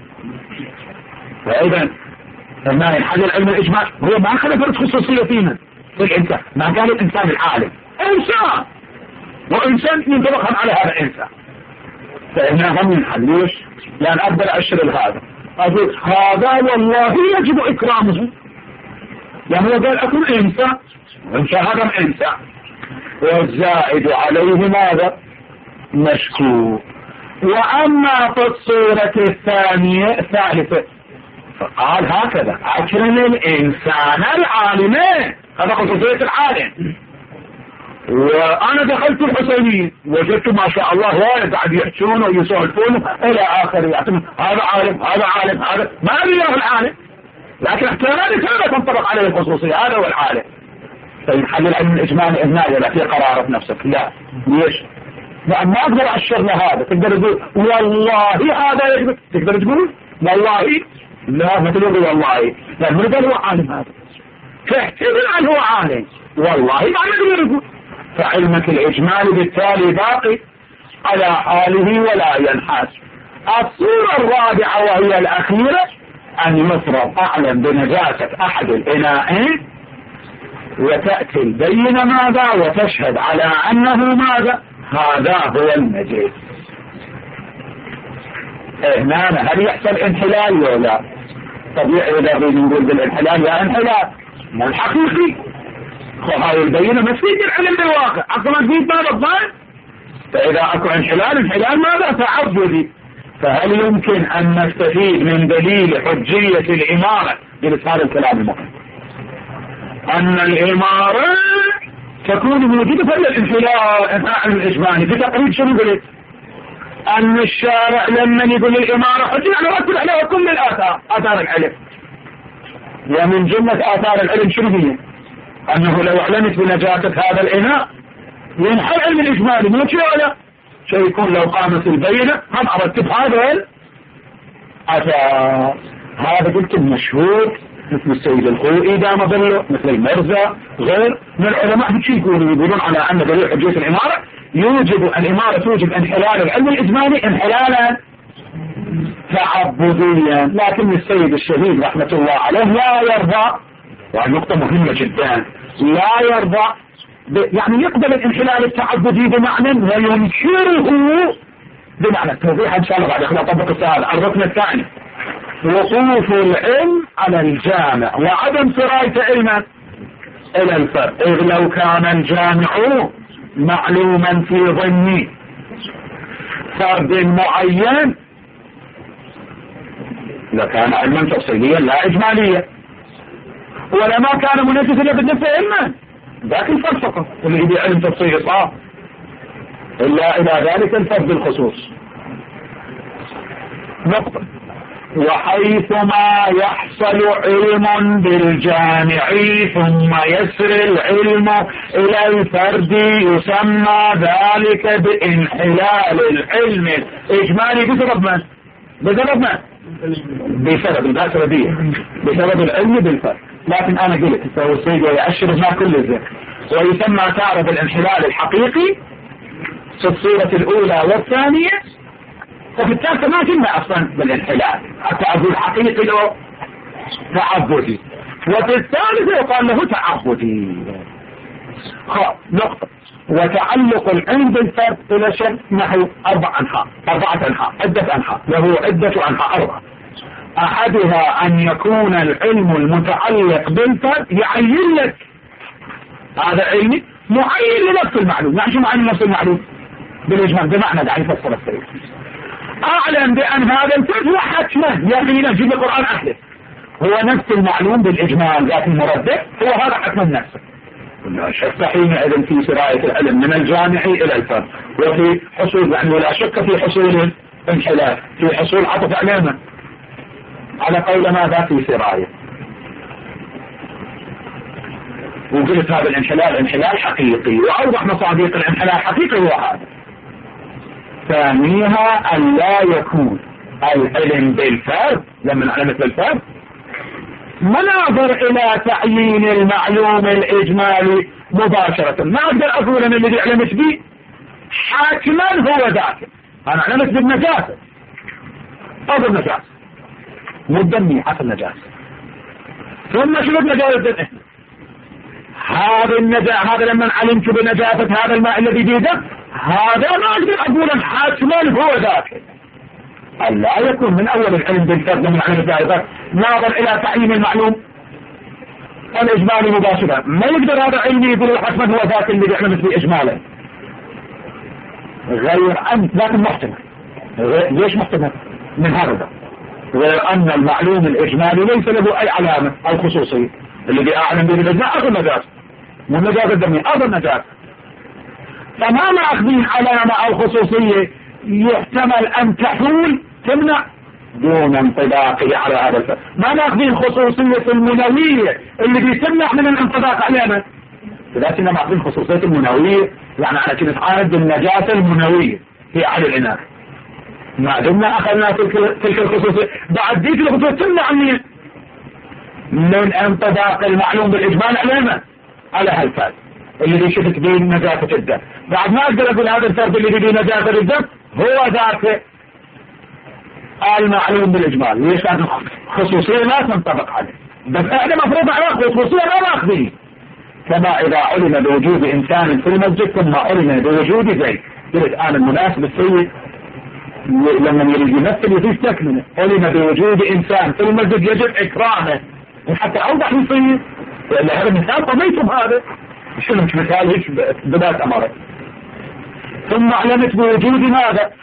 فإذا ما ينحل العلم الإجمال هو ما خلفت خصوصية فينا في الإنسان، ما قال الإنسان العالم إنسان وإنسان ينطبقهم على هذا الإنسان، فإنها هم ينحلوش لأن أقدر أشر هذا أقول هذا والله يجب إكرامه، يعني هو قال أكون إنسان وإنسان هذا إنسان والزائد عليه ماذا؟ مشكور. وأما في الصورة الثانية الثالثة فقال هكذا أكرم الإنسان العالم، هذا خصوصية العالم. وأنا دخلت الحسينية وجدت ما شاء الله وايد قاعد يحشون ويسولفون إلى آخر يعتمد هذا عالم هذا عالم هذا ما أدري له العالم، لكن احتمالي كذا تنطبق عليه الخصوصية هذا هو العالم. فينحل العلم الإجمالي إذناء ولا في قرارة نفسك؟ لا. ليش؟ لأن ما أقدر أشر هذا. تقدر تقول والله هذا يجب، تقدر تقول والله لا ما تقول والله لأن من قال هو عالم هذا تحتمل أن هو عالم والله ما نقدر نقول. فعلمك الإجمالي بالتالي باقي على حاله ولا ينحاس. الصورة الرابعة وهي الأخيرة أن يفرض أعلم بنجاسة أحد الإناءين وتأتي البينة ماذا وتشهد على أنه ماذا هذا هو النجس. هنا هل يحصل انحلال ولا؟ طبيعي إذا نقول بالانحلال يا انحلال ما الحقيقي وهذه البينة ما تفيد العلم بالواقع أصلا تفيد ماذا الظاهر. فإذا أكو انحلال انحلال ماذا تعبدي. فهل يمكن أن نستفيد من دليل حجية الإمارة بلسان الكلام المهم أن الإمارة تكون موجودة في الانحلال الإجمالي بتقريب شنو قلت؟ أن الشارع لما يقول الإمارة حجية على رتب عليها كل الآثار آثار العلم، ومن جملة آثار العلم شنو هي؟ أنه لو أعلمت بنجاسة هذا الإناء ينحل علم الإجمالي مو شيء ولا شيء يكون لو قامت البينة هم أرتب هذا الآثار. هذا قلت مشهور مثل السيد الخوئي دام ظله مثل المرزا غير من العلماء بشي يقولون يقولون على أن دليل حجية الإمارة يوجب الإمارة توجب انحلال العلم الإجمالي انحلالا تعبديا. لكن السيد الشهيد رحمة الله عليه لا يرضى، وهذه نقطة مهمة جدا، لا يرضى يعني يقبل الانحلال التعبدي بمعنى وينكره بمعنى التوضيح إن شاء الله بعد خلال طبق السؤال. الركن الثاني وقوف العلم على الجامع وعدم سراية علما إلى الفرد، إذ لو كان الجامع معلوما في ظن فرد معين لكان علما تفصيليا لا إجماليا، ولما كان منجسا بالنفس علما ذاك الفرد فقط اللي يبي علم تفصيلي صار، إلا إلى ذلك الفرد بالخصوص. نقطة. وحيثما يحصل علم بالجامع ثم يسر العلم إلى الفرد يسمى ذلك بانحلال العلم الإجمالي بسبب من؟ بسبب من؟ بسبب الباسردية بسبب العلم بالفرق. لكن انا قلت سوى السيد ويأشر ما كل الذكر، ويسمى تعرض الانحلال الحقيقي في الصورة الاولى والثانية، وفي الثالثة ما تمنع اصلا بالانحلال، التعبد الحقيقي له تعبدي، وفي الثالثة يقال له تعبدي. نقطة. وتعلق العلم بالفرد الى شرط نحو اربع انحاء اربعة انحاء عدة انحاء، له عدة انحاء اربعة. احدها ان يكون العلم المتعلق بالفرد يعين لك هذا علمي معين لنفس المعلوم. يعني شو معنى نفس المعلوم؟ بالاجمال بمعنى دعي فسر السيد اعلم بان هذا الفرد هو حتما يقينا جيب القرآن احدث هو نفس المعلوم بالاجمال، لكن مرده هو هذا حتما نفسه. حينئذ في سراية العلم من الجامعي الى الفرد، وفي حصول يعني ولا شك في حصول انحلال، في حصول عطف علامة على قول ماذا في سراية. وقلت هذا الانحلال انحلال حقيقي، واوضح مصادق الانحلال الحقيقي هو هذا. ثانيها ان لا يكون العلم بالفرد لما نعلمت بالفرد مناظر الى تعيين المعلوم الاجمالي مباشرة. ما اقدر اقول ان الذي علمت به حاكما هو ذاك، انا علمت بالنجاسة او بالنجاسة مدني حتى النجاسة، ثم شرب نجاسة هذا النجاسة، هذا لما علمت بنجاسة هذا الماء الذي بيده هذا ما اقدر اقول حاكما هو ذاك. لا يكون من اول العلم بالفرد من علم الجائزات ناظر الى تعيين المعلوم الاجمالي مباشرة. ما يقدر هذا علمي يقول حتما هو ذاك اللي بيعلمت به اجمالا، غير ان لكن محتمل. ليش محتمل؟ من هذا غير ان المعلوم الاجمالي ليس له اي علامة او خصوصية. اللي اعلم به الاجمال اخذ نجاسة والنجاسة الدمية اخذ نجاسة، فما ماخذين علامة او خصوصية يحتمل ان تحول تمنع دون انطباقه على هذا الفرد. ما ناخذين خصوصية المنوية اللي بيتمنع من الانطباق علينا، لكن ناخذين خصوصية المنوية يعني على كده عارض النجاسة المنوية في اهل العناية. ما دمنا اخذنا تلك تلك الخصوصية بعد ذيك الخصوصية تمنع من من انطباق المعلوم بالاجمال علينا على هالفرد اللي بيشفك به نجاسة الدم. بعد ما اقدر اقول هذا الفرد اللي بيه نجاسة الدم هو ذاك المعلوم بالاجمال. ليش؟ لأن خصوصية لا تنطبق عليه، بس احنا مفروض على خصوصية لا ناخذين. كما اذا علم بوجود انسان في المسجد ثم علم بوجود زيد، قلت انا المناسب السيد لما يريد يمثل يضيف تكمله علم بوجود انسان في المسجد يجب اكرامه، وحتى اوضح يصير لأن هذا مثال طميتم هذا شنو مش مثال هيك بداية امارة. ثم علمت بوجود ماذا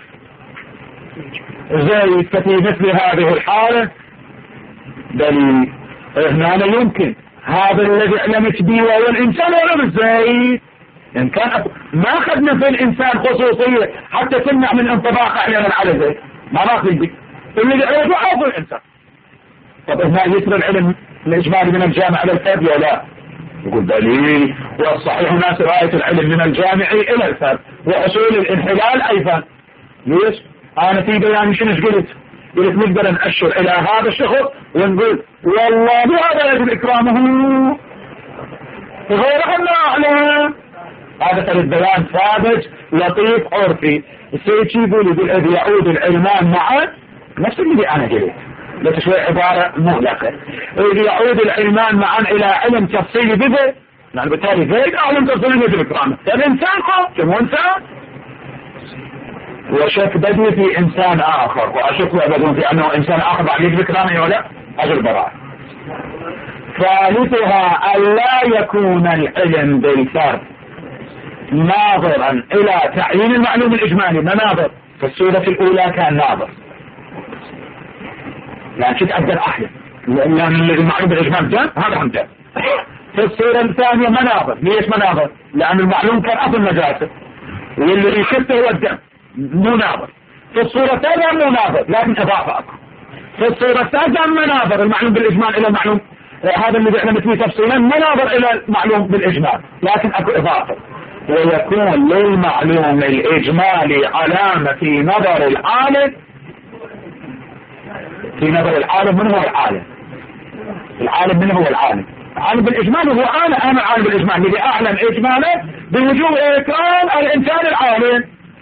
زي في مثل هذه الحالة دليل هنا لا يمكن هذا الذي علمت به وهو الانسان ولا بالزيت. ان كان أب... ما اخذنا في الانسان خصوصية حتى تمنع من انطباق احيانا على زيت، ما ناخذ به اللي علمته او الانسان. طب هنا يسر العلم الاجمالي من الجامع الى الفرد ولا لا؟ يقول دليل. والصحيح ناس رأية العلم من الجامع الى الفرد وحصول الانحلال ايضا. ليش؟ انا في بيان شنش قلت قلت نقدر نأشر الى هذا الشخص ونقول والله هذا يجب اكرامه غير ان اعلم. هذا طريق بيان ثابت لطيف عرفي. السيد شي يقول يقول اذ يعود العلمان معا نفس اللي انا قلت لك شوي عبارة مغلقة. اذ يعود العلمان معا الى علم تفصيلي بذل يعني بالتالي زيد اعلم تفصيلي يجب اكرامه. الانسان خاص كم انسان وشك بدي في انسان اخر واشك بدون في انه انسان اخر بعد يجب اكرامه ولا اجل براء. ثالثها الا يكون العلم بالفرد ناظرا الى تعيين المعلوم الاجمالي. ما ناظر في السورة الاولى كان ناظر لكن تقدر احيا لان المعلوم بالاجمال جاء هذا هم جاء. في الصورة الثانية مناظر. ليش مناظر؟ لان المعلوم كان اصل نجاسة واللي يشفته هو الدم مو ناظر. في الصورة الثانية مو ناظر لكن اضافة اكثر. في الصورة الثالثة مناظر المعلوم بالاجمال الى المعلوم هذا اللي احنا مثلي تفصيلا مناظر الى المعلوم بالاجمال لكن اكو اضافة. ويكون للمعلوم الاجمالي علامة في نظر العالم في نظر العالم من هو العالم؟ العالم من هو العالم؟ العالم بالإجمال هو أنا أنا العالم بالإجمال الذي أعلم إجمالا بوجوب إكرام الإنسان العالم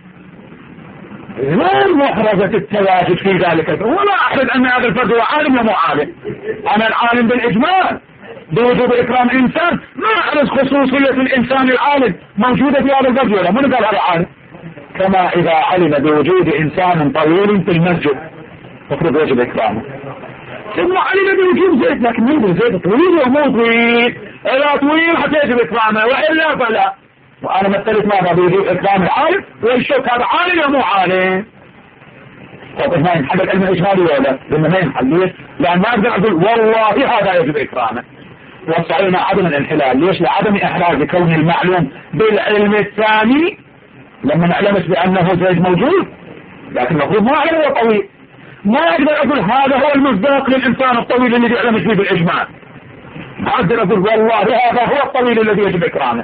غير محرزة التواجد في ذلك، ولا أحد أن هذا الفرد هو عالم ومو عالم. أنا العالم بالإجمال بوجوب إكرام إنسان، ما أحرز خصوصية الإنسان العالم موجودة في هذا الفرد ولا من قال هذا عالم. كما إذا علم بوجود إنسان طويل في المسجد تفرض واجب إكرامه، ثم علم بوجود زيت، لكن مو زيت طويل ومو طويل، إذا طويل حتى يجب إكرامه وإلا فلا. وأنا مثلت ماذا بوجود إكرام العالم، والشك هذا عالم ومو عالم. طيب ما ينحل العلم الإجمالي ولا لما ما ينحل؟ ليش؟ لأن ما أقدر أقول والله هذا يجب إكرامه وصعينا عدم الانحلال. ليش؟ لعدم إحراز كون المعلوم بالعلم الثاني لما نعلمش بأنه زيد موجود، لكن المفروض ما أعلم هو طويل. ما أقدر أقول هذا هو المصداق للإنسان الطويل الذي يعلمش به بالإجمال، ما أقدر أقول والله هذا هو الطويل الذي يجب إكرامه،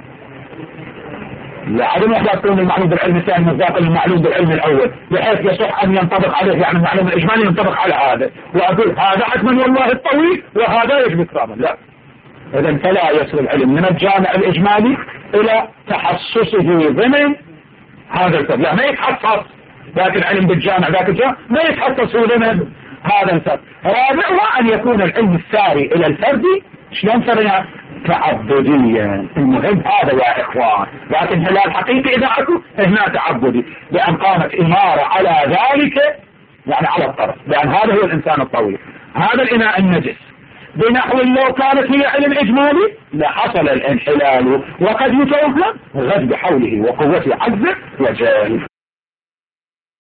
لعدم إحراز كون المعلوم بالعلم الثاني مصداق للمعلوم بالعلم الأول، بحيث يصح أن ينطبق عليه، يعني المعلوم الإجمالي ينطبق على هذا، وأقول هذا حتما والله الطويل وهذا يجب إكرامه. لا، إذن فلا يصل العلم من الجامع الإجمالي إلى تحسسه ضمن هذا الفرد. لا، ما يتحسس ذاك العلم بالجامع ذاك الجامع ما يتحسس ضمن هذا الفرد. رابعها أن يكون العلم الساري إلى الفرد شلون صرنا تعبديا. المهم هذا يا إخوان، لكن هلال حقيقي إذا أكو هنا تعبدي، لأن قامت إمارة على ذلك، يعني على الطرف، لأن هذا هو الإنسان الطويل. هذا الإناء النجس بنحو لو كانت هي علم إجمالي لحصل الانحلال، وقد يتوهم غد بحوله وقوته عز وجل.